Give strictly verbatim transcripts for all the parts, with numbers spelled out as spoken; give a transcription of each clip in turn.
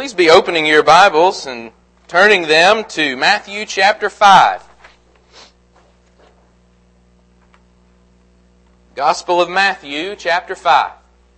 Please be opening your Bibles and turning them to Matthew chapter five. Gospel of Matthew chapter five.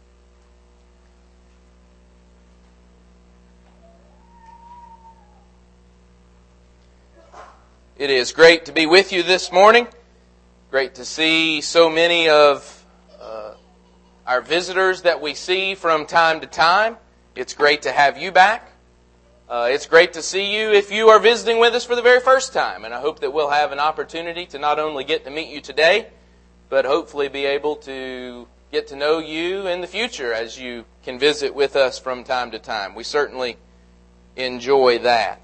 It is great to be with you this morning. Great to see so many of uh, our visitors that we see from time to time. It's great to have you back. Uh, it's great to see you if you are visiting with us for the very first time. And I hope that we'll have an opportunity to not only get to meet you today, but hopefully be able to get to know you in the future as you can visit with us from time to time. We certainly enjoy that.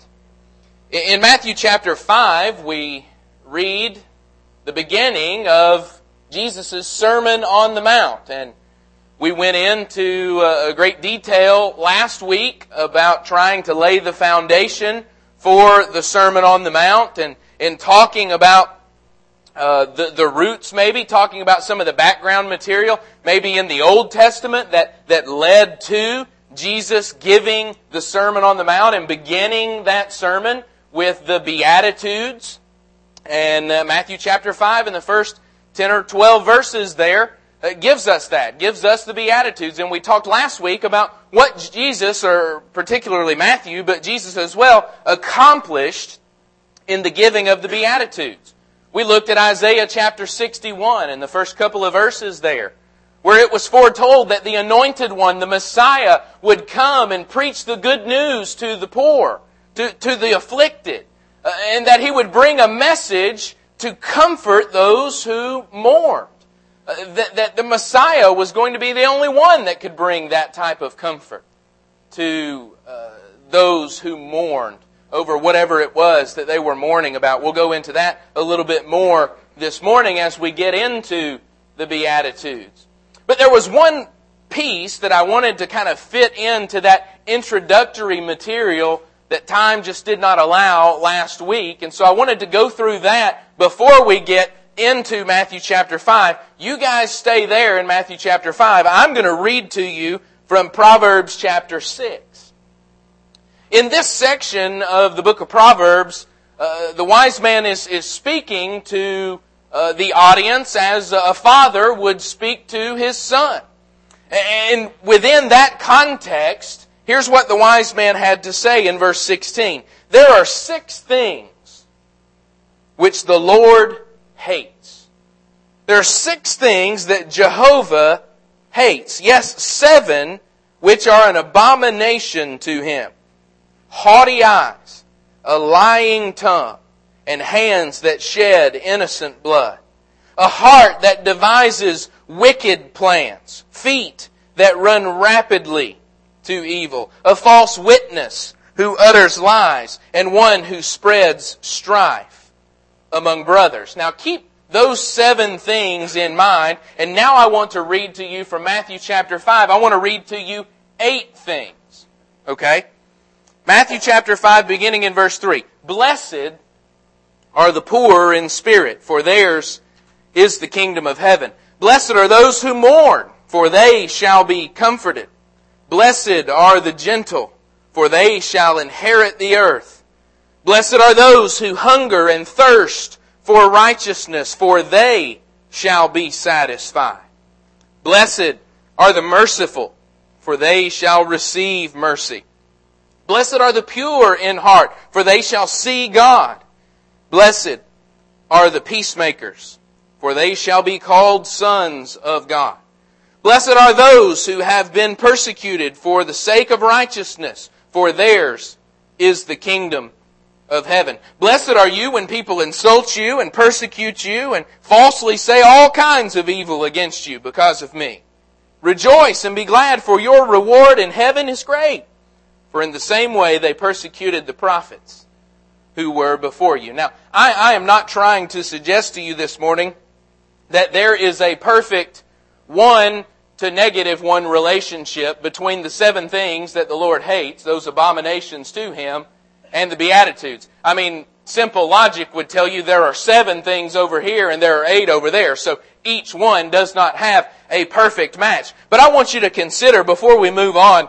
In Matthew chapter five, we read the beginning of Jesus' Sermon on the Mount. And we went into a great detail last week about trying to lay the foundation for the Sermon on the Mount and in talking about uh, the, the roots maybe, talking about some of the background material, maybe in the Old Testament that, that led to Jesus giving the Sermon on the Mount and beginning that sermon with the Beatitudes. And uh, Matthew chapter five in the first ten or twelve verses there It gives us that, gives us the Beatitudes. And we talked last week about what Jesus, or particularly Matthew, but Jesus as well, accomplished in the giving of the Beatitudes. We looked at Isaiah chapter sixty-one and the first couple of verses there, where it was foretold that the Anointed One, the Messiah, would come and preach the good news to the poor, to, to the afflicted, uh, and that He would bring a message to comfort those who mourn. Uh, that, that the Messiah was going to be the only one that could bring that type of comfort to uh, those who mourned over whatever it was that they were mourning about. We'll go into that a little bit more this morning as we get into the Beatitudes. But there was one piece that I wanted to kind of fit into that introductory material that time just did not allow last week. And so I wanted to go through that before we get into Matthew chapter five. You guys stay there in Matthew chapter five. I'm going to read to you from Proverbs chapter six. In this section of the book of Proverbs, uh, the wise man is, is speaking to uh, the audience as a father would speak to his son. And within that context, here's what the wise man had to say in verse sixteen. There are six things which the Lord hates. There are six things that Jehovah hates. Yes, seven which are an abomination to Him. Haughty eyes, a lying tongue, and hands that shed innocent blood. A heart that devises wicked plans. Feet that run rapidly to evil. A false witness who utters lies. And one who spreads strife among brothers. Now keep those seven things in mind. And now I want to read to you from Matthew chapter five. I want to read to you eight things. Okay? Matthew chapter five, beginning in verse three. Blessed are the poor in spirit, for theirs is the kingdom of heaven. Blessed are those who mourn, for they shall be comforted. Blessed are the gentle, for they shall inherit the earth. Blessed are those who hunger and thirst for righteousness, for they shall be satisfied. Blessed are the merciful, for they shall receive mercy. Blessed are the pure in heart, for they shall see God. Blessed are the peacemakers, for they shall be called sons of God. Blessed are those who have been persecuted for the sake of righteousness, for theirs is the kingdom of heaven. Blessed are you when people insult you and persecute you and falsely say all kinds of evil against you because of me. Rejoice and be glad, for your reward in heaven is great. For in the same way they persecuted the prophets who were before you. Now, I, I am not trying to suggest to you this morning that there is a perfect one to negative one relationship between the seven things that the Lord hates, those abominations to Him, and the Beatitudes. I mean, simple logic would tell you there are seven things over here and there are eight over there. So each one does not have a perfect match. But I want you to consider, before we move on,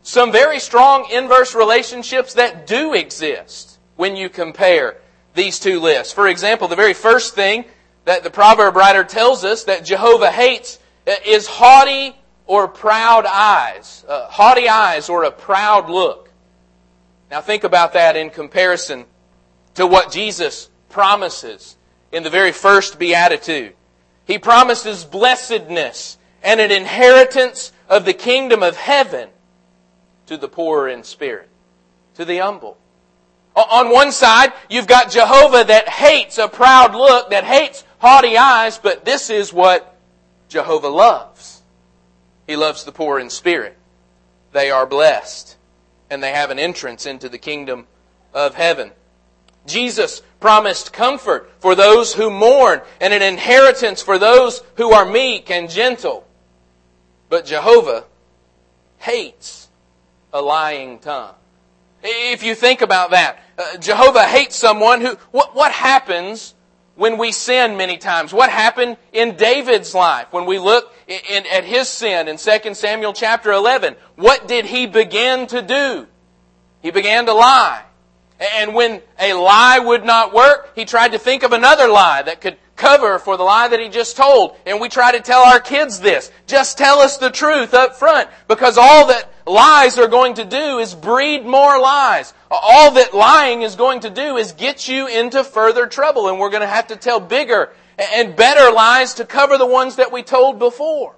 some very strong inverse relationships that do exist when you compare these two lists. For example, the very first thing that the proverb writer tells us that Jehovah hates is haughty or proud eyes. Uh, haughty eyes or a proud look. Now think about that in comparison to what Jesus promises in the very first beatitude. He promises blessedness and an inheritance of the kingdom of heaven to the poor in spirit, to the humble. On one side, you've got Jehovah that hates a proud look, that hates haughty eyes, but this is what Jehovah loves. He loves the poor in spirit. They are blessed, and they have an entrance into the kingdom of heaven. Jesus promised comfort for those who mourn and an inheritance for those who are meek and gentle. But Jehovah hates a lying tongue. If you think about that, uh, Jehovah hates someone who... What, what happens when we sin many times? What happened in David's life when we look in, in, at his sin in Second Samuel chapter eleven? What did he begin to do? He began to lie. And when a lie would not work, he tried to think of another lie that could cover for the lie that he just told. And we try to tell our kids this. Just tell us the truth up front. Because all that lies are going to do is breed more lies. All that lying is going to do is get you into further trouble. And we're going to have to tell bigger and better lies to cover the ones that we told before.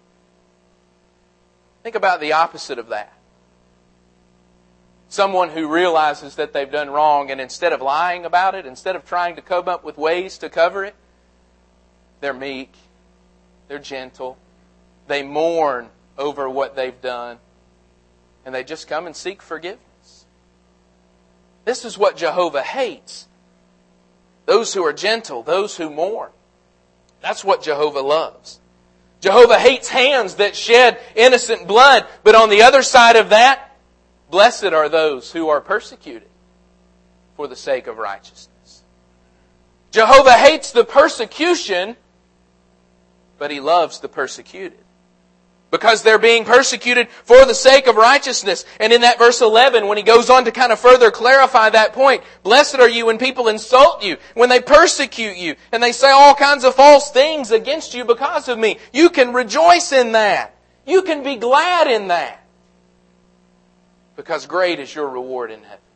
Think about the opposite of that. Someone who realizes that they've done wrong, and instead of lying about it, instead of trying to come up with ways to cover it, they're meek, they're gentle, they mourn over what they've done, and they just come and seek forgiveness. This is what Jehovah hates. Those who are gentle, those who mourn. That's what Jehovah loves. Jehovah hates hands that shed innocent blood, but on the other side of that, blessed are those who are persecuted for the sake of righteousness. Jehovah hates the persecution, but He loves the persecuted. Because they're being persecuted for the sake of righteousness. And in that verse eleven, when he goes on to kind of further clarify that point, blessed are you when people insult you, when they persecute you, and they say all kinds of false things against you because of me. You can rejoice in that. You can be glad in that. Because great is your reward in heaven.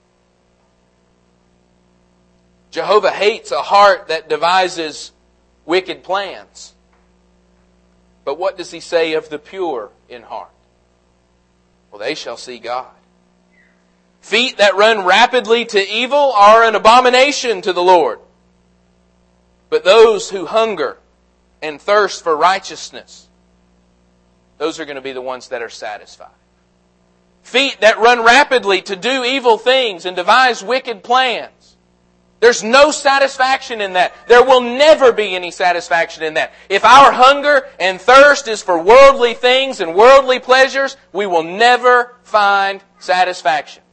Jehovah hates a heart that devises wicked plans. But what does He say of the pure in heart? Well, they shall see God. Feet that run rapidly to evil are an abomination to the Lord. But those who hunger and thirst for righteousness, those are going to be the ones that are satisfied. Feet that run rapidly to do evil things and devise wicked plans. There's no satisfaction in that. There will never be any satisfaction in that. If our hunger and thirst is for worldly things and worldly pleasures, we will never find satisfaction.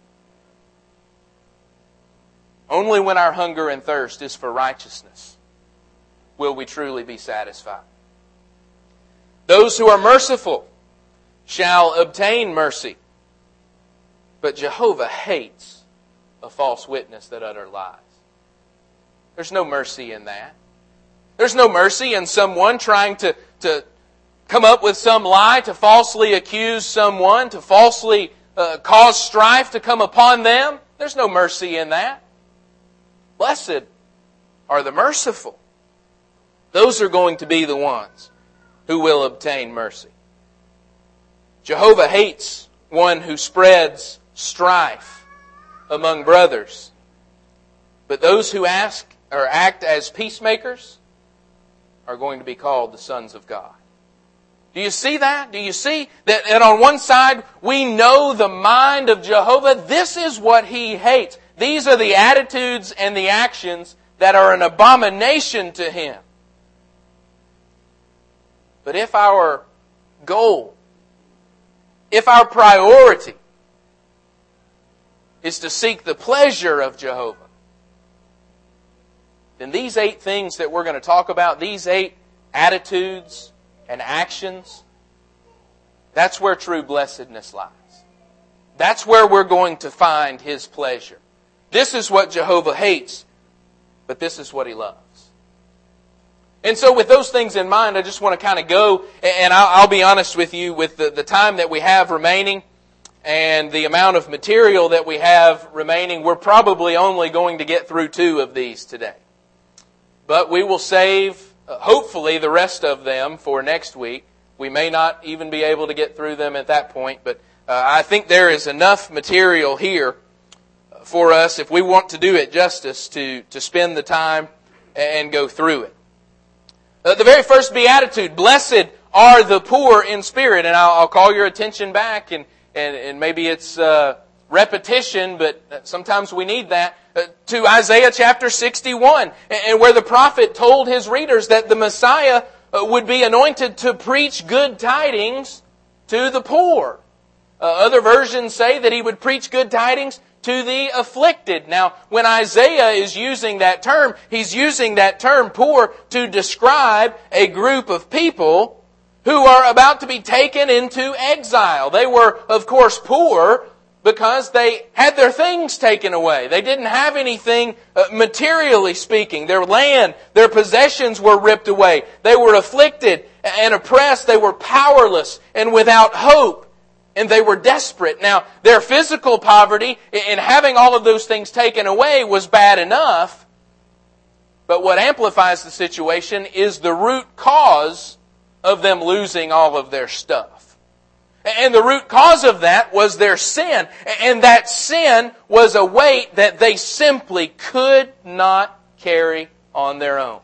Only when our hunger and thirst is for righteousness will we truly be satisfied. Those who are merciful shall obtain mercy. But Jehovah hates a false witness that utter lies. There's no mercy in that. There's no mercy in someone trying to, to come up with some lie, to falsely accuse someone, to falsely uh, cause strife to come upon them. There's no mercy in that. Blessed are the merciful. Those are going to be the ones who will obtain mercy. Jehovah hates one who spreads strife among brothers. But those who ask or act as peacemakers are going to be called the sons of God. Do you see that? Do you see that, that on one side we know the mind of Jehovah? This is what He hates. These are the attitudes and the actions that are an abomination to Him. But if our goal, if our priority is to seek the pleasure of Jehovah, then these eight things that we're going to talk about, these eight attitudes and actions, that's where true blessedness lies. That's where we're going to find His pleasure. This is what Jehovah hates, but this is what He loves. And so with those things in mind, I just want to kind of go, and I'll, I'll be honest with you, with the, the time that we have remaining and the amount of material that we have remaining, we're probably only going to get through two of these today. But we will save, uh, hopefully, the rest of them for next week. We may not even be able to get through them at that point, but uh, I think there is enough material here for us, if we want to do it justice, to, to spend the time and go through it. Uh, the very first beatitude, blessed are the poor in spirit. And I'll, I'll call your attention back, and, and, and maybe it's uh, repetition, but sometimes we need that, uh, to Isaiah chapter sixty-one, and, and where the prophet told his readers that the Messiah uh, would be anointed to preach good tidings to the poor. Uh, other versions say that He would preach good tidings to the afflicted. Now, when Isaiah is using that term, he's using that term poor to describe a group of people who are about to be taken into exile. They were, of course, poor because they had their things taken away. They didn't have anything uh, materially speaking. Their land, their possessions were ripped away. They were afflicted and oppressed. They were powerless and without hope. And they were desperate. Now, their physical poverty in having all of those things taken away was bad enough. But what amplifies the situation is the root cause of them losing all of their stuff. And the root cause of that was their sin. And that sin was a weight that they simply could not carry on their own.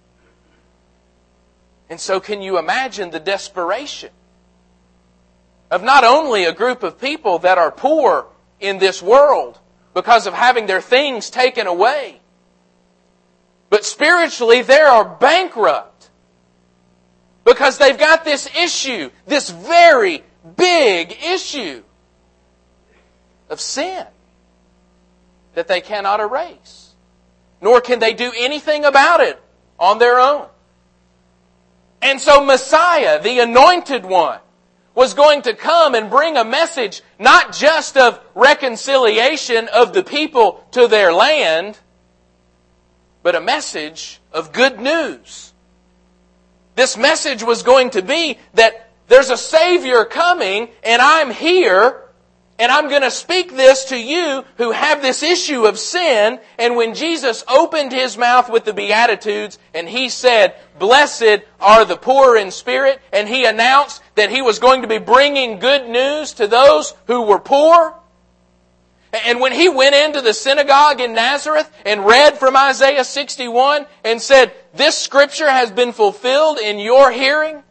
And so can you imagine the desperation of not only a group of people that are poor in this world because of having their things taken away, but spiritually they are bankrupt because they've got this issue, this very big issue of sin that they cannot erase, nor can they do anything about it on their own. And so Messiah, the Anointed One, was going to come and bring a message not just of reconciliation of the people to their land, but a message of good news. This message was going to be that there's a Savior coming, and I'm here, and I'm going to speak this to you who have this issue of sin. And when Jesus opened His mouth with the Beatitudes and He said, blessed are the poor in spirit, and He announced that He was going to be bringing good news to those who were poor. And when He went into the synagogue in Nazareth and read from Isaiah sixty-one and said, this scripture has been fulfilled in your hearing,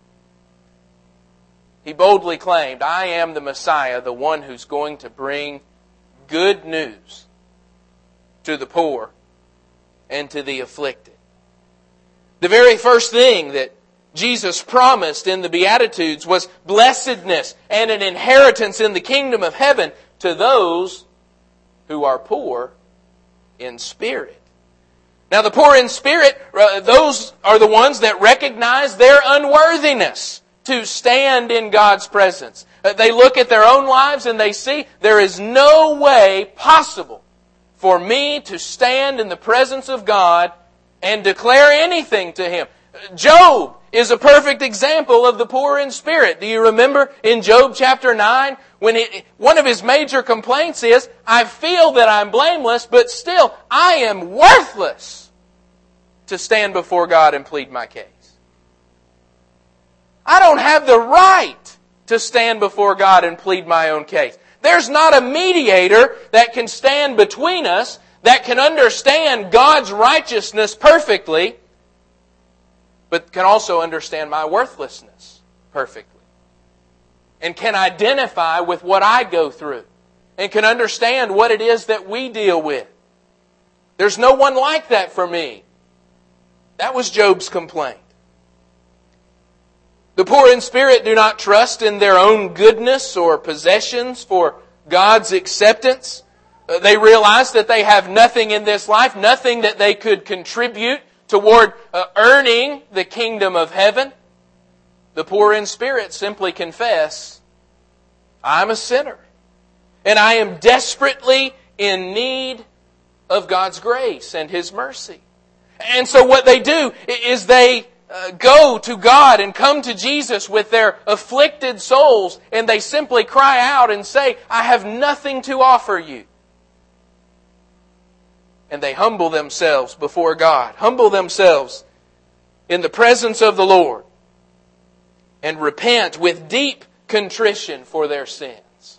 He boldly claimed, I am the Messiah, the one who's going to bring good news to the poor and to the afflicted. The very first thing that Jesus promised in the Beatitudes was blessedness and an inheritance in the kingdom of heaven to those who are poor in spirit. Now, the poor in spirit, those are the ones that recognize their unworthiness to stand in God's presence. They look at their own lives and they see there is no way possible for me to stand in the presence of God and declare anything to Him. Job is a perfect example of the poor in spirit. Do you remember in Job chapter nine, when it, one of his major complaints is, I feel that I'm blameless, but still I am worthless to stand before God and plead my case. I don't have the right to stand before God and plead my own case. There's not a mediator that can stand between us, that can understand God's righteousness perfectly, but can also understand my worthlessness perfectly. And can identify with what I go through. And can understand what it is that we deal with. There's no one like that for me. That was Job's complaint. The poor in spirit do not trust in their own goodness or possessions for God's acceptance. They realize that they have nothing in this life, nothing that they could contribute toward uh, earning the kingdom of heaven. The poor in spirit simply confess, I'm a sinner. And I am desperately in need of God's grace and His mercy. And so what they do is they uh, go to God and come to Jesus with their afflicted souls, and they simply cry out and say, I have nothing to offer you. And they humble themselves before God, humble themselves in the presence of the Lord, and repent with deep contrition for their sins.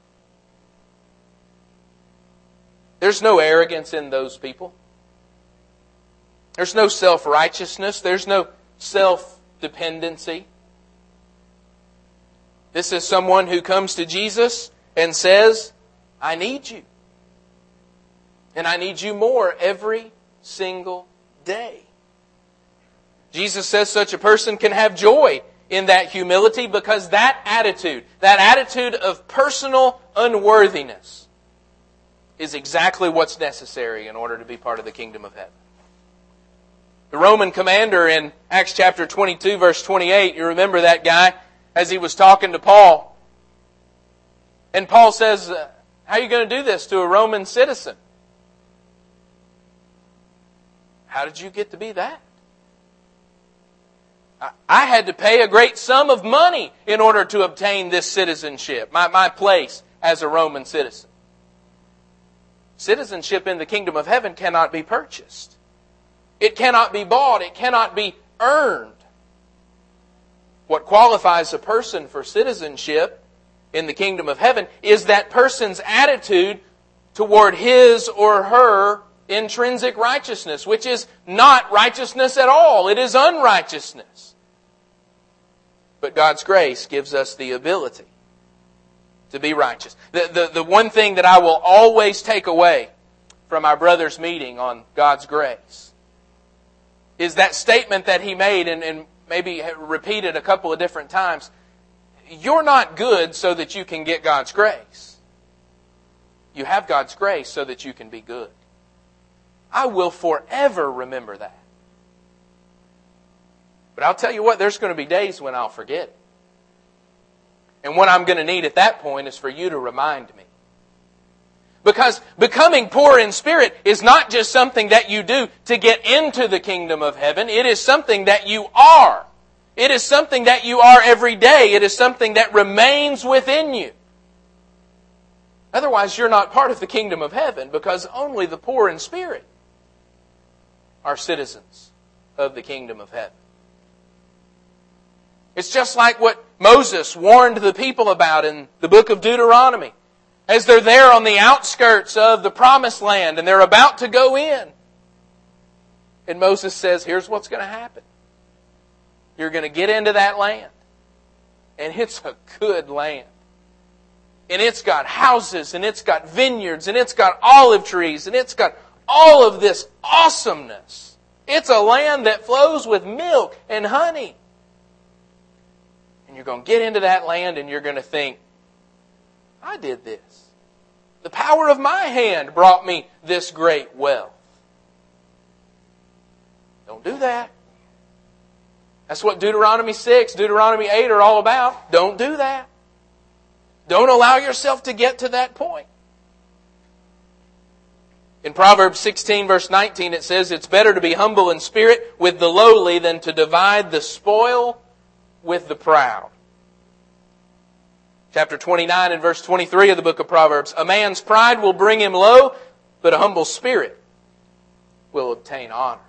There's no arrogance in those people. There's no self-righteousness. There's no self-dependency. This is someone who comes to Jesus and says, I need you. And I need you more every single day. Jesus says such a person can have joy in that humility because that attitude, that attitude of personal unworthiness, is exactly what's necessary in order to be part of the kingdom of heaven. The Roman commander in Acts chapter twenty-two, verse twenty-eight, you remember that guy as he was talking to Paul. And Paul says, how are you going to do this to a Roman citizen? How did you get to be that? I had to pay a great sum of money in order to obtain this citizenship, my, my place as a Roman citizen. Citizenship in the kingdom of heaven cannot be purchased. It cannot be bought. It cannot be earned. What qualifies a person for citizenship in the kingdom of heaven is that person's attitude toward his or her intrinsic righteousness, which is not righteousness at all. It is unrighteousness. But God's grace gives us the ability to be righteous. The, the, the one thing that I will always take away from our brother's meeting on God's grace is that statement that he made and, and maybe repeated a couple of different times. You're not good so that you can get God's grace. You have God's grace so that you can be good. I will forever remember that. But I'll tell you what, there's going to be days when I'll forget it. And what I'm going to need at that point is for you to remind me. Because becoming poor in spirit is not just something that you do to get into the kingdom of heaven. It is something that you are. It is something that you are every day. It is something that remains within you. Otherwise, you're not part of the kingdom of heaven, because only the poor in spirit are citizens of the kingdom of heaven. It's just like what Moses warned the people about in the book of Deuteronomy. As they're there on the outskirts of the promised land and they're about to go in. And Moses says, here's what's going to happen. You're going to get into that land. And it's a good land. And it's got houses, and it's got vineyards, and it's got olive trees, and it's got all of this awesomeness. It's a land that flows with milk and honey. And you're going to get into that land and you're going to think, I did this. The power of my hand brought me this great wealth. Don't do that. That's what Deuteronomy six, Deuteronomy eight are all about. Don't do that. Don't allow yourself to get to that point. In Proverbs sixteen, verse nineteen, it says, it's better to be humble in spirit with the lowly than to divide the spoil with the proud. Chapter twenty-nine and verse twenty-three of the book of Proverbs. A man's pride will bring him low, but a humble spirit will obtain honor.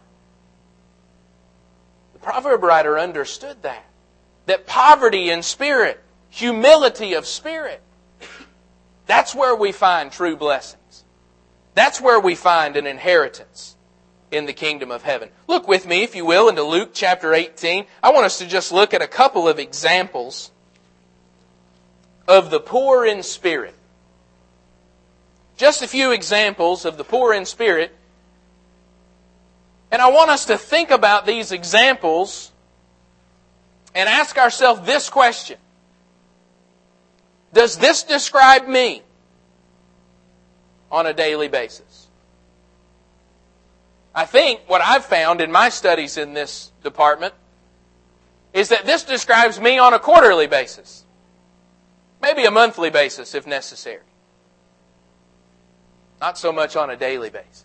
The proverb writer understood that. That poverty in spirit, humility of spirit, that's where we find true blessings. That's where we find an inheritance in the kingdom of heaven. Look with me, if you will, into Luke chapter eighteen. I want us to just look at a couple of examples of the poor in spirit. Just a few examples of the poor in spirit. And I want us to think about these examples and ask ourselves this question. Does this describe me on a daily basis? I think what I've found in my studies in this department is that this describes me on a quarterly basis. Maybe a monthly basis if necessary. Not so much on a daily basis.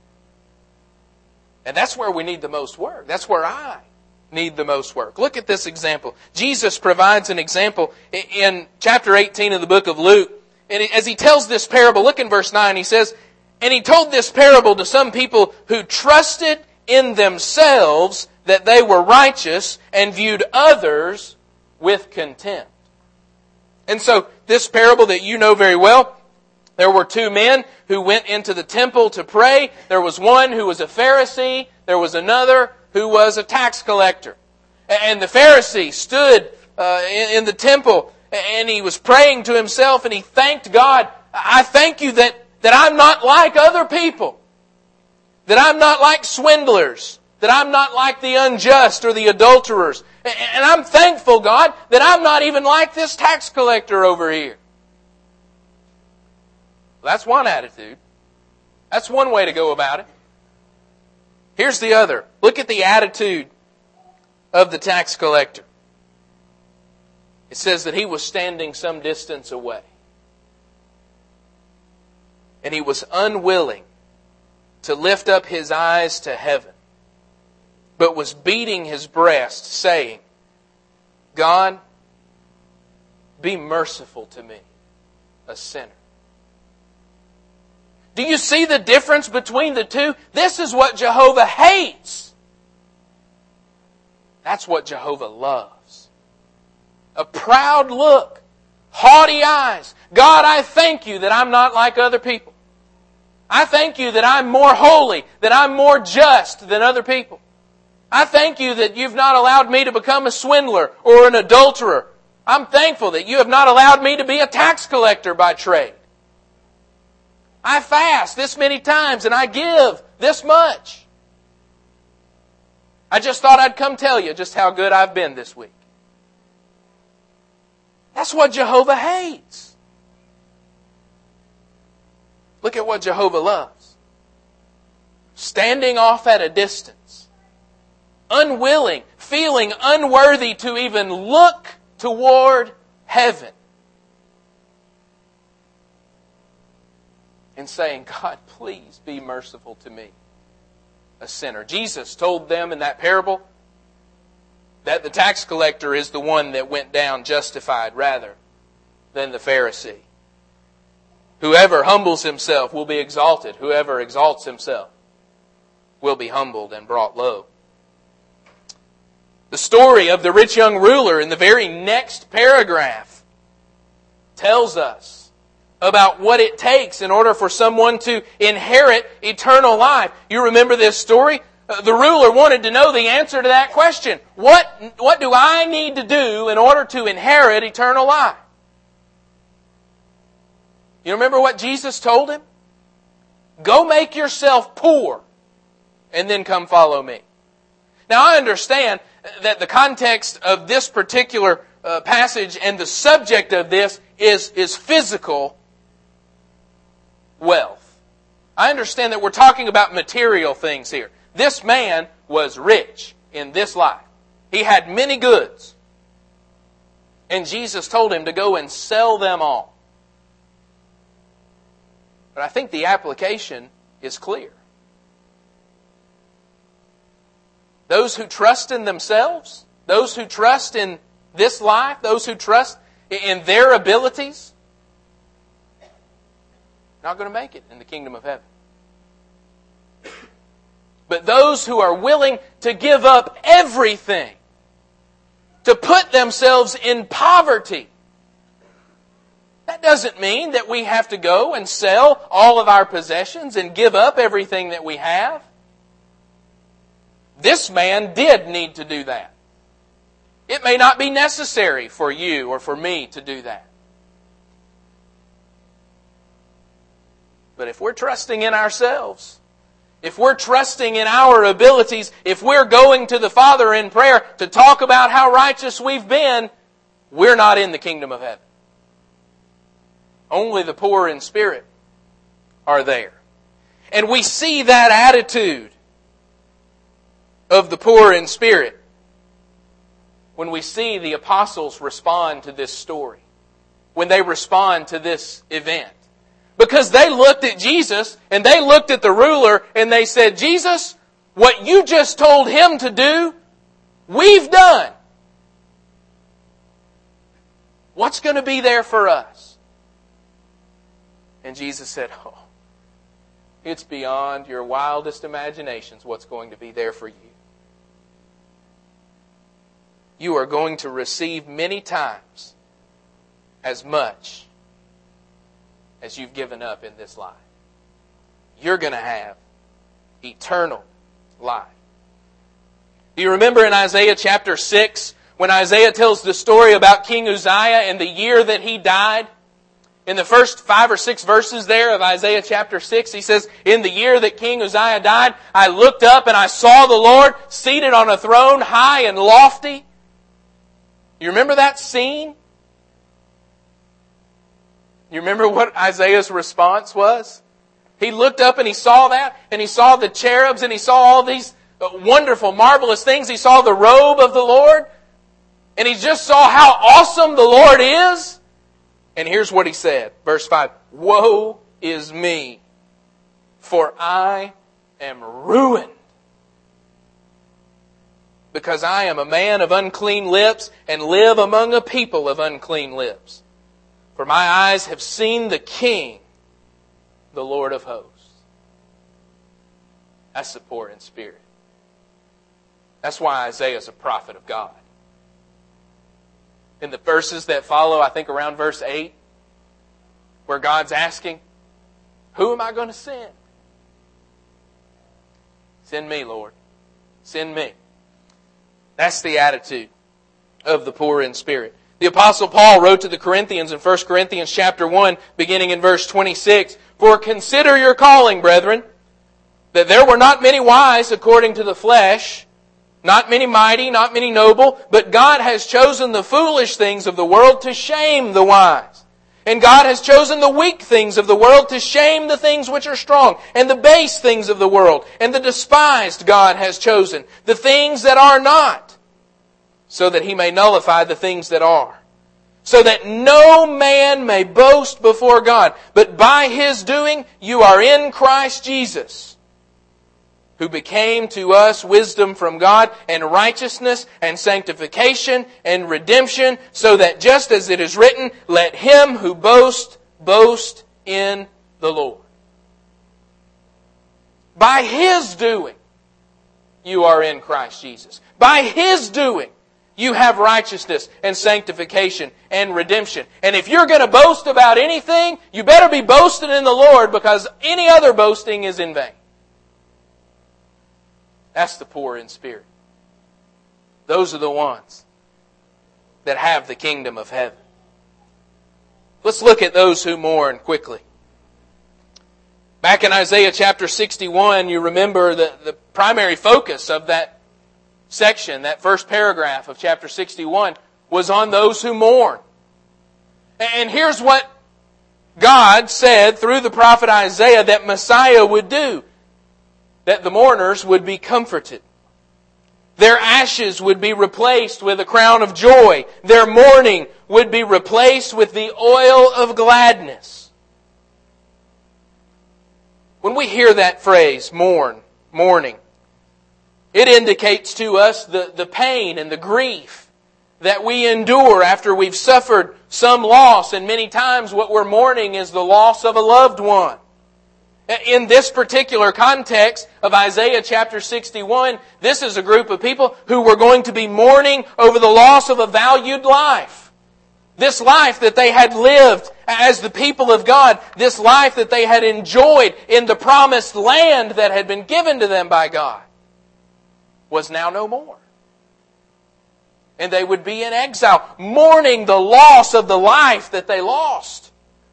And that's where we need the most work. That's where I need the most work. Look at this example. Jesus provides an example in chapter eighteen of the book of Luke. And as he tells this parable, look in verse nine, he says, "And he told this parable to some people who trusted in themselves that they were righteous and viewed others with contempt." And so this parable that you know very well, there were two men who went into the temple to pray. There was one who was a Pharisee. There was another who was a tax collector. And the Pharisee stood uh, in, in the temple and he was praying to himself and he thanked God. "I thank you that, that I'm not like other people. That I'm not like swindlers. That I'm not like the unjust or the adulterers. And I'm thankful, God, that I'm not even like this tax collector over here." That's one attitude. That's one way to go about it. Here's the other. Look at the attitude of the tax collector. It says that he was standing some distance away. And he was unwilling to lift up his eyes to heaven, but was beating his breast, saying, "God, be merciful to me, a sinner." Do you see the difference between the two? This is what Jehovah hates. That's what Jehovah loves. A proud look, haughty eyes. God, I thank you that I'm not like other people. I thank you that I'm more holy, that I'm more just than other people. I thank you that you've not allowed me to become a swindler or an adulterer. I'm thankful that you have not allowed me to be a tax collector by trade. I fast this many times and I give this much. I just thought I'd come tell you just how good I've been this week. That's what Jehovah hates. Look at what Jehovah loves. Standing off at a distance. Unwilling, feeling unworthy to even look toward heaven. And saying, "God, please be merciful to me, a sinner." Jesus told them in that parable that the tax collector is the one that went down justified rather than the Pharisee. Whoever humbles himself will be exalted. Whoever exalts himself will be humbled and brought low. The story of the rich young ruler in the very next paragraph tells us about what it takes in order for someone to inherit eternal life. You remember this story? The ruler wanted to know the answer to that question. What, what do I need to do in order to inherit eternal life? You remember what Jesus told him? Go make yourself poor and then come follow me. Now I understand that the context of this particular uh, passage and the subject of this is, is physical wealth. I understand that we're talking about material things here. This man was rich in this life. He had many goods. And Jesus told him to go and sell them all. But I think the application is clear. Those who trust in themselves, those who trust in this life, those who trust in their abilities, not going to make it in the kingdom of heaven. But those who are willing to give up everything, to put themselves in poverty. That doesn't mean that we have to go and sell all of our possessions and give up everything that we have. This man did need to do that. It may not be necessary for you or for me to do that. But if we're trusting in ourselves, if we're trusting in our abilities, if we're going to the Father in prayer to talk about how righteous we've been, we're not in the kingdom of heaven. Only the poor in spirit are there. And we see that attitude of the poor in spirit when we see the apostles respond to this story, when they respond to this event. Because they looked at Jesus and they looked at the ruler and they said, Jesus, what you just told him to do, we've done. What's going to be there for us? And Jesus said, oh, it's beyond your wildest imaginations what's going to be there for you. You are going to receive many times as much as you've given up in this life. You're going to have eternal life. Do you remember in Isaiah chapter six, when Isaiah tells the story about King Uzziah and the year that he died? In the first five or six verses there of Isaiah chapter six, he says, in the year that King Uzziah died, I looked up and I saw the Lord seated on a throne high and lofty. You remember that scene? You remember what Isaiah's response was? He looked up and he saw that, and he saw the cherubs, and he saw all these wonderful, marvelous things. He saw the robe of the Lord, and he just saw how awesome the Lord is. And here's what he said, verse five, woe is me, for I am ruined, because I am a man of unclean lips, and live among a people of unclean lips. For my eyes have seen the King, the Lord of hosts. That's the poor in spirit. That's why Isaiah is a prophet of God. In the verses that follow, I think around verse eight, where God's asking, who am I going to send? Send me, Lord. Send me. That's the attitude of the poor in spirit. The Apostle Paul wrote to the Corinthians in First Corinthians chapter one, beginning in verse twenty-six, for consider your calling, brethren, that there were not many wise according to the flesh, not many mighty, not many noble, but God has chosen the foolish things of the world to shame the wise. And God has chosen the weak things of the world to shame the things which are strong, and the base things of the world, and the despised God has chosen, the things that are not, so that He may nullify the things that are. So that no man may boast before God. But by His doing you are in Christ Jesus, who became to us wisdom from God, and righteousness, and sanctification, and redemption, so that just as it is written, let him who boasts, boast in the Lord. By His doing you are in Christ Jesus. By His doing you have righteousness and sanctification and redemption. And if you're going to boast about anything, you better be boasting in the Lord, because any other boasting is in vain. That's the poor in spirit. Those are the ones that have the kingdom of heaven. Let's look at those who mourn quickly. Back in Isaiah chapter sixty-one, you remember the, the primary focus of that section, that first paragraph of chapter sixty-one, was on those who mourn. And here's what God said through the prophet Isaiah that Messiah would do. That the mourners would be comforted. Their ashes would be replaced with a crown of joy. Their mourning would be replaced with the oil of gladness. When we hear that phrase, mourn, mourning, it indicates to us the, the pain and the grief that we endure after we've suffered some loss. And many times what we're mourning is the loss of a loved one. In this particular context of Isaiah chapter sixty-one, this is a group of people who were going to be mourning over the loss of a valued life. This life that they had lived as the people of God, this life that they had enjoyed in the promised land that had been given to them by God, was now no more. And they would be in exile, mourning the loss of the life that they lost.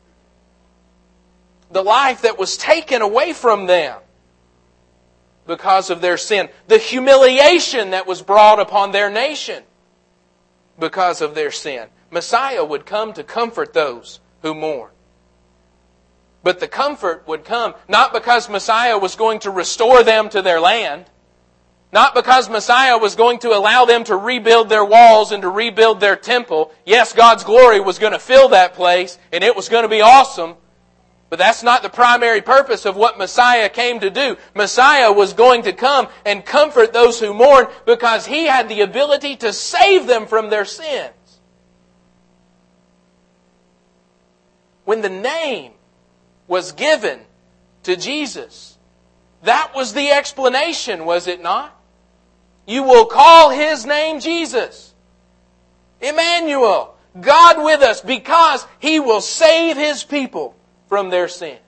The life that was taken away from them because of their sin. The humiliation that was brought upon their nation because of their sin. Messiah would come to comfort those who mourn. But the comfort would come not because Messiah was going to restore them to their land. Not because Messiah was going to allow them to rebuild their walls and to rebuild their temple. Yes, God's glory was going to fill that place and it was going to be awesome. But that's not the primary purpose of what Messiah came to do. Messiah was going to come and comfort those who mourn because He had the ability to save them from their sins. When the name was given to Jesus, that was the explanation, was it not? You will call His name Jesus. Emmanuel, God with us, because He will save His people from their sins.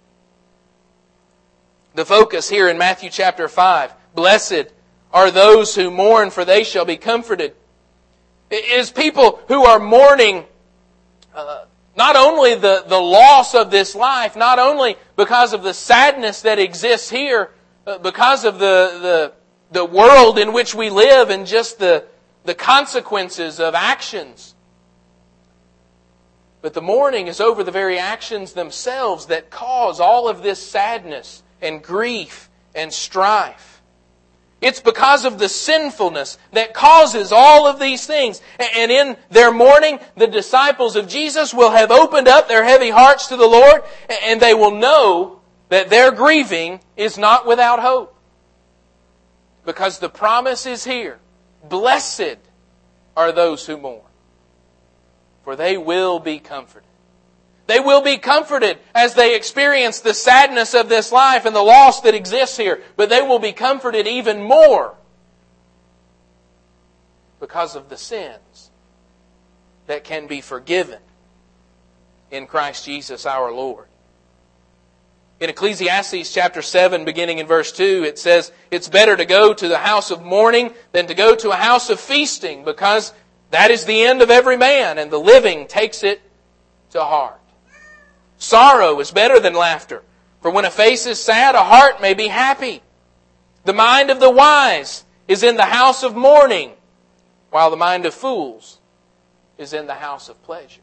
The focus here in Matthew chapter five, blessed are those who mourn, for they shall be comforted, is people who are mourning uh, not only the, the loss of this life, not only because of the sadness that exists here, uh, because of the, the, the world in which we live and just the, the consequences of actions. But the mourning is over the very actions themselves that cause all of this sadness and grief and strife. It's because of the sinfulness that causes all of these things. And in their mourning, the disciples of Jesus will have opened up their heavy hearts to the Lord, and they will know that their grieving is not without hope. Because the promise is here. Blessed are those who mourn, for they will be comforted. They will be comforted as they experience the sadness of this life and the loss that exists here. But they will be comforted even more because of the sins that can be forgiven in Christ Jesus our Lord. In Ecclesiastes chapter seven, beginning in verse two, it says, it's better to go to the house of mourning than to go to a house of feasting, because that is the end of every man, and the living takes it to heart. Sorrow is better than laughter, for when a face is sad, a heart may be happy. The mind of the wise is in the house of mourning, while the mind of fools is in the house of pleasure.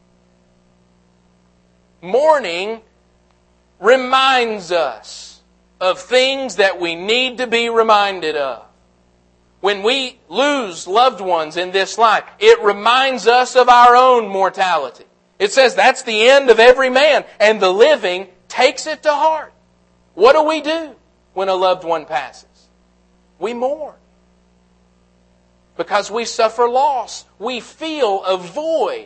Mourning reminds us of things that we need to be reminded of. When we lose loved ones in this life, it reminds us of our own mortality. It says that's the end of every man, and the living takes it to heart. What do we do when a loved one passes? We mourn. Because we suffer loss. We feel a void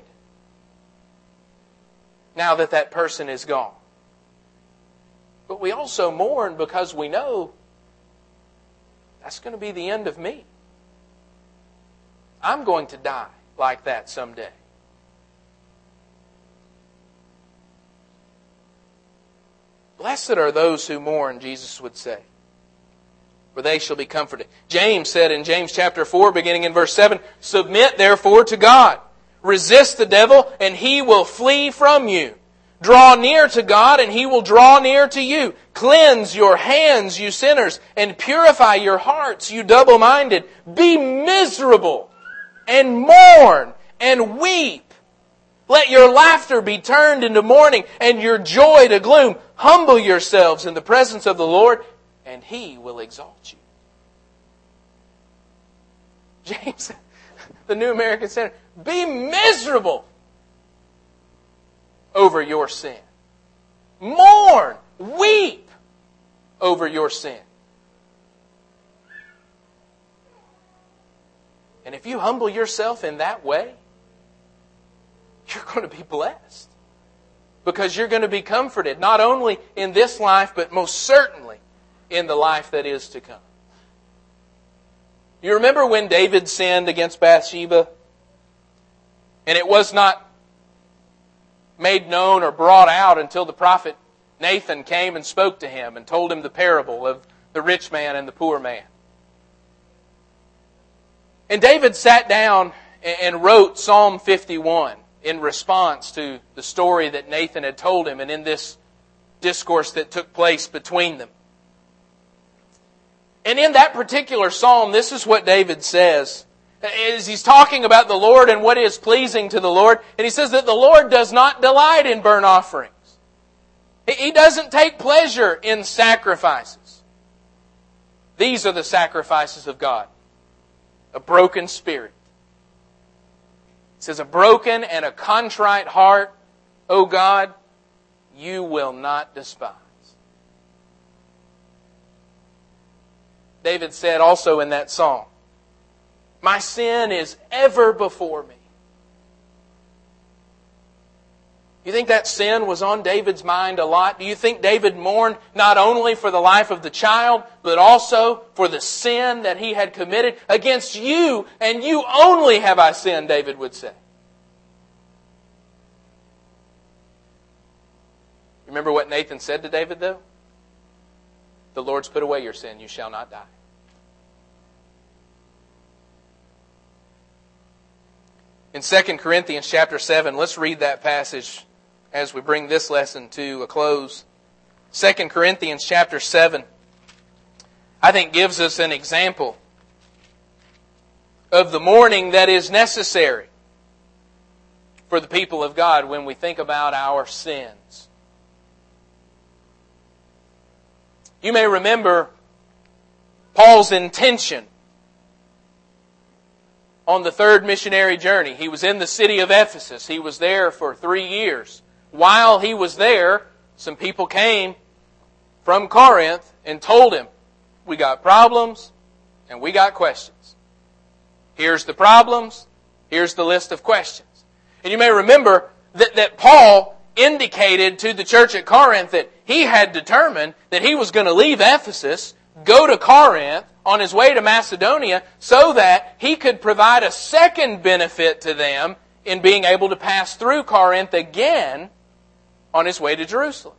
now that that person is gone. But we also mourn because we know that's going to be the end of me. I'm going to die like that someday. Blessed are those who mourn, Jesus would say, for they shall be comforted. James said in James chapter four, beginning in verse seven, submit therefore to God. Resist the devil, and he will flee from you. Draw near to God, and He will draw near to you. Cleanse your hands, you sinners, and purify your hearts, you double-minded. Be miserable, and mourn, and weep. Let your laughter be turned into mourning, and your joy to gloom. Humble yourselves in the presence of the Lord, and He will exalt you. James, the New American Standard, be miserable over your sin. Mourn, weep over your sin. And if you humble yourself in that way, you're going to be blessed. Because you're going to be comforted, not only in this life, but most certainly in the life that is to come. You remember when David sinned against Bathsheba? And it was not made known or brought out until the prophet Nathan came and spoke to him and told him the parable of the rich man and the poor man. And David sat down and wrote Psalm fifty-one in response to the story that Nathan had told him and in this discourse that took place between them. And in that particular psalm, this is what David says. As he's talking about the Lord and what is pleasing to the Lord. And he says that the Lord does not delight in burnt offerings. He doesn't take pleasure in sacrifices. These are the sacrifices of God. A broken spirit. It says, a broken and a contrite heart, O God, you will not despise. David said also in that song, my sin is ever before me. You think that sin was on David's mind a lot? Do you think David mourned not only for the life of the child, but also for the sin that he had committed? Against you, and you only have I sinned, David would say. Remember what Nathan said to David, though? The Lord's put away your sin, you shall not die. In Second Corinthians chapter seven, let's read that passage as we bring this lesson to a close. Second Corinthians chapter seven, I think, gives us an example of the mourning that is necessary for the people of God when we think about our sins. You may remember Paul's intention on the third missionary journey. He was in the city of Ephesus. He was there for three years. While he was there, some people came from Corinth and told him, we got problems and we got questions. Here's the problems. Here's the list of questions. And you may remember that, that Paul indicated to the church at Corinth that he had determined that he was going to leave Ephesus, go to Corinth on his way to Macedonia, so that he could provide a second benefit to them in being able to pass through Corinth again on his way to Jerusalem.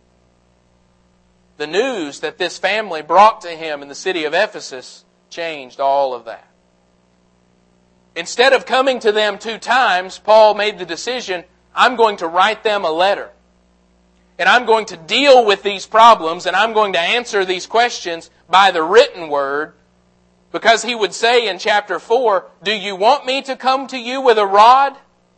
The news that this family brought to him in the city of Ephesus changed all of that. Instead of coming to them two times, Paul made the decision, I'm going to write them a letter. And I'm going to deal with these problems, and I'm going to answer these questions by the written word. Because he would say in chapter four, do you want me to come to you with a rod?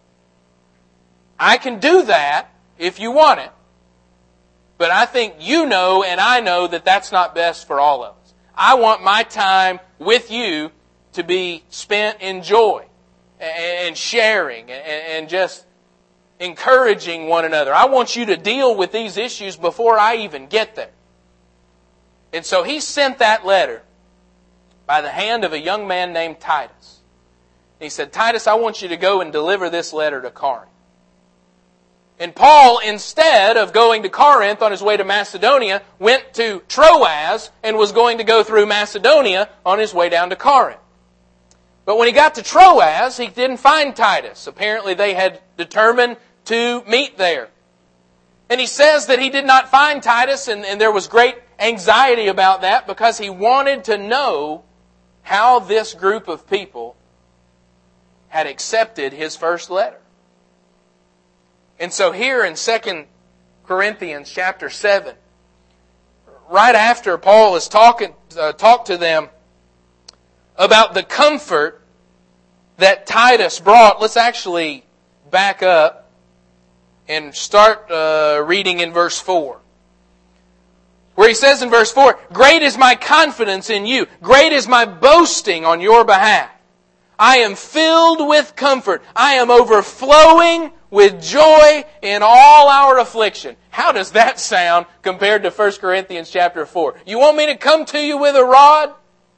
I can do that if you want it. But I think you know and I know that that's not best for all of us. I want my time with you to be spent in joy and sharing and just encouraging one another. I want you to deal with these issues before I even get there. And so he sent that letter by the hand of a young man named Titus. He said, Titus, I want you to go and deliver this letter to Corinth. And Paul, instead of going to Corinth on his way to Macedonia, went to Troas and was going to go through Macedonia on his way down to Corinth. But when he got to Troas, he didn't find Titus. Apparently they had determined to meet there. And he says that he did not find Titus, and, and there was great anxiety about that because he wanted to know how this group of people had accepted his first letter. And so here in Second Corinthians chapter seven, right after Paul has talking, uh, talked to them about the comfort that Titus brought, let's actually back up and start uh, reading in verse four. Where he says in verse four, great is my confidence in you. Great is my boasting on your behalf. I am filled with comfort. I am overflowing with joy in all our affliction. How does that sound compared to First Corinthians chapter four? You want me to come to you with a rod?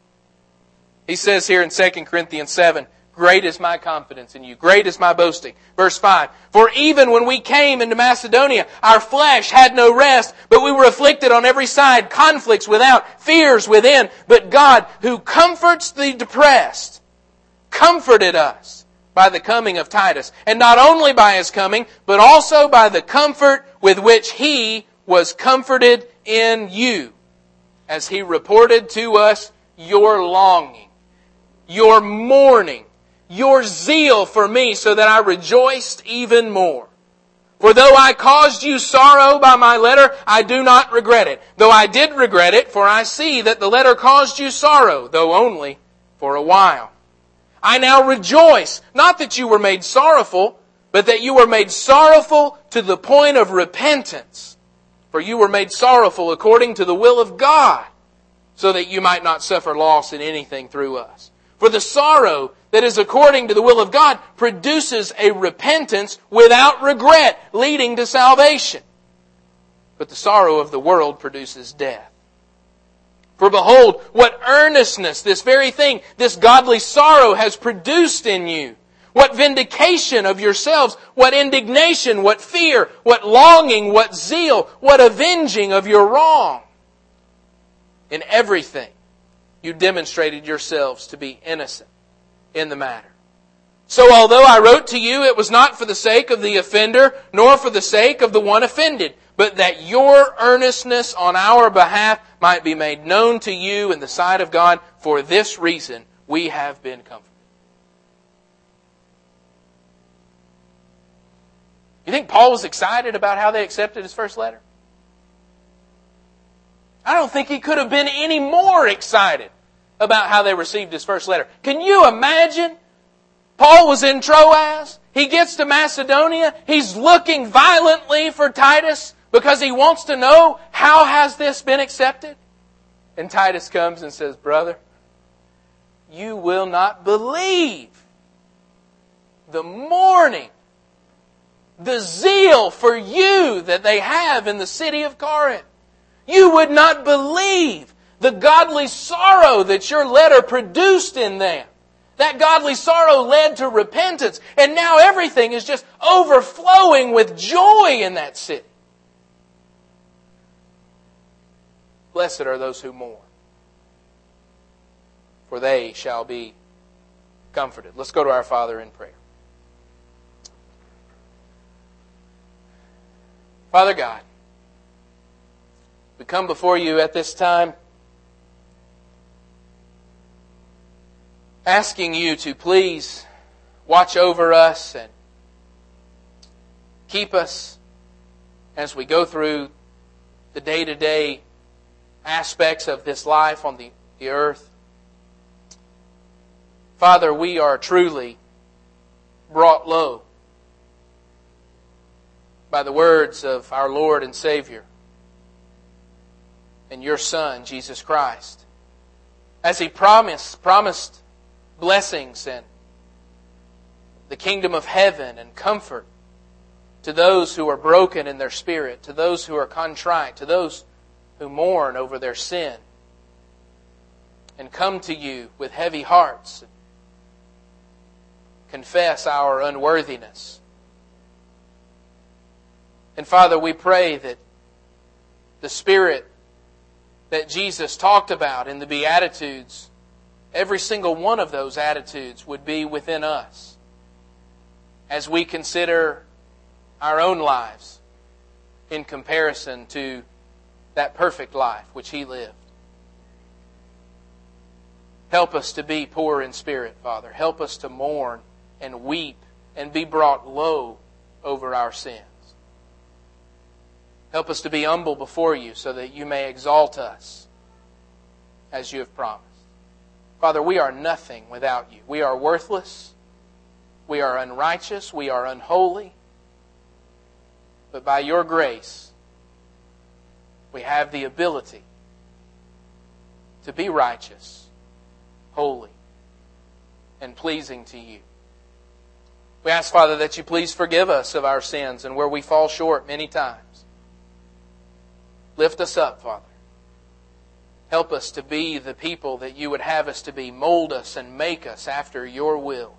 He says here in Second Corinthians seven, great is my confidence in you. Great is my boasting. Verse five, for even when we came into Macedonia, our flesh had no rest, but we were afflicted on every side, conflicts without, fears within. But God, who comforts the depressed, comforted us by the coming of Titus. And not only by his coming, but also by the comfort with which he was comforted in you, as he reported to us your longing, your mourning, your zeal for me, so that I rejoiced even more. For though I caused you sorrow by my letter, I do not regret it. Though I did regret it, for I see that the letter caused you sorrow, though only for a while. I now rejoice, not that you were made sorrowful, but that you were made sorrowful to the point of repentance. For you were made sorrowful according to the will of God, so that you might not suffer loss in anything through us. For the sorrow that is according to the will of God produces a repentance without regret, leading to salvation. but the sorrow of the world produces death. For behold, what earnestness this very thing, this godly sorrow has produced in you. What vindication of yourselves, what indignation, what fear, what longing, what zeal, what avenging of your wrong. In everything, you demonstrated yourselves to be innocent in the matter. So although I wrote to you, it was not for the sake of the offender, nor for the sake of the one offended, but that your earnestness on our behalf might be made known to you in the sight of God. For this reason we have been comforted. You think Paul was excited about how they accepted his first letter? I don't think he could have been any more excited about how they received his first letter. Can you imagine? Paul was in Troas. He gets to Macedonia. He's looking violently for Titus because he wants to know, how has this been accepted? And Titus comes and says, brother, you will not believe the mourning, the zeal for you that they have in the city of Corinth. You would not believe the godly sorrow that your letter produced in them. That godly sorrow led to repentance. And now everything is just overflowing with joy in that city. Blessed are those who mourn, for they shall be comforted. Let's go to our Father in prayer. Father God, we come before you at this time asking you to please watch over us and keep us as we go through the day-to-day aspects of this life on the, the earth. Father, we are truly brought low by the words of our Lord and Savior and your Son, Jesus Christ. As He promised, promised blessings and the kingdom of heaven and comfort to those who are broken in their spirit, to those who are contrite, to those who mourn over their sin and come to you with heavy hearts, confess our unworthiness. And Father, we pray that the Spirit that Jesus talked about in the Beatitudes, every single one of those attitudes would be within us as we consider our own lives in comparison to that perfect life which He lived. Help us to be poor in spirit, Father. Help us to mourn and weep and be brought low over our sins. Help us to be humble before you so that you may exalt us as you have promised. Father, we are nothing without you. We are worthless. We are unrighteous. We are unholy. But by your grace, we have the ability to be righteous, holy, and pleasing to you. We ask, Father, that you please forgive us of our sins and where we fall short many times. Lift us up, Father. Help us to be the people that you would have us to be. Mold us and make us after your will.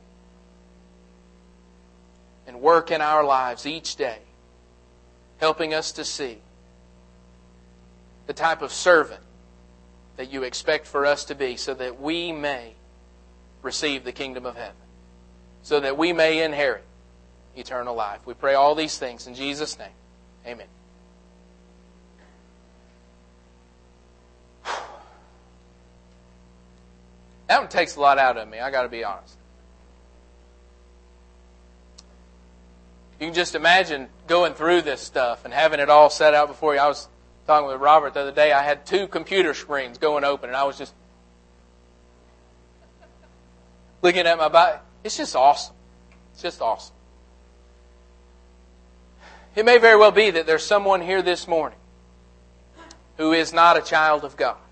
And work in our lives each day, helping us to see the type of servant that you expect for us to be so that we may receive the kingdom of heaven, so that we may inherit eternal life. We pray all these things in Jesus' name. Amen. That one takes a lot out of me, I got to be honest. You can just imagine going through this stuff and having it all set out before you. I was talking with Robert the other day. I had two computer screens going open, and I was just looking at my body. It's just awesome. It's just awesome. It may very well be that there's someone here this morning who is not a child of God.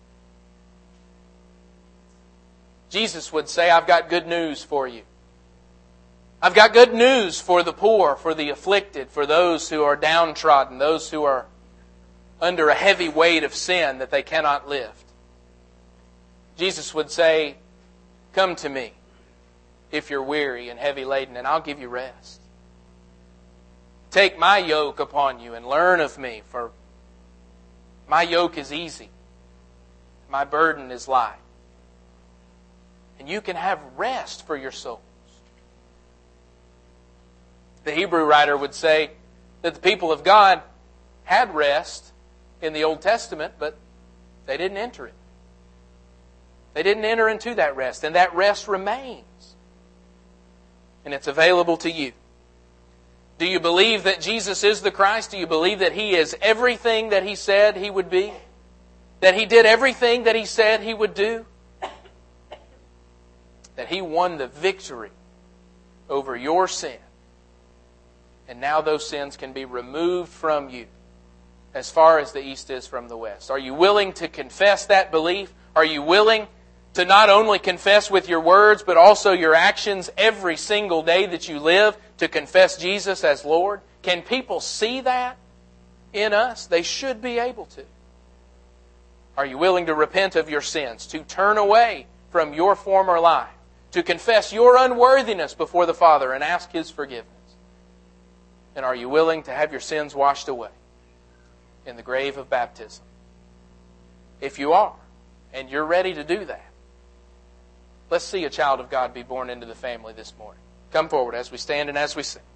Jesus would say, I've got good news for you. I've got good news for the poor, for the afflicted, for those who are downtrodden, those who are under a heavy weight of sin that they cannot lift. Jesus would say, "Come to me if you're weary and heavy laden, and I'll give you rest. Take my yoke upon you and learn of me, for my yoke is easy. My burden is light." And you can have rest for your souls. The Hebrew writer would say that the people of God had rest in the Old Testament, but they didn't enter it. They didn't enter into that rest, and that rest remains. And it's available to you. Do you believe that Jesus is the Christ? Do you believe that He is everything that He said He would be? That He did everything that He said He would do? That He won the victory over your sin. And now those sins can be removed from you as far as the east is from the west. Are you willing to confess that belief? Are you willing to not only confess with your words, but also your actions every single day that you live to confess Jesus as Lord? Can people see that in us? They should be able to. Are you willing to repent of your sins, to turn away from your former life, to confess your unworthiness before the Father and ask His forgiveness? And are you willing to have your sins washed away in the grave of baptism? If you are, and you're ready to do that, let's see a child of God be born into the family this morning. Come forward as we stand and as we sing.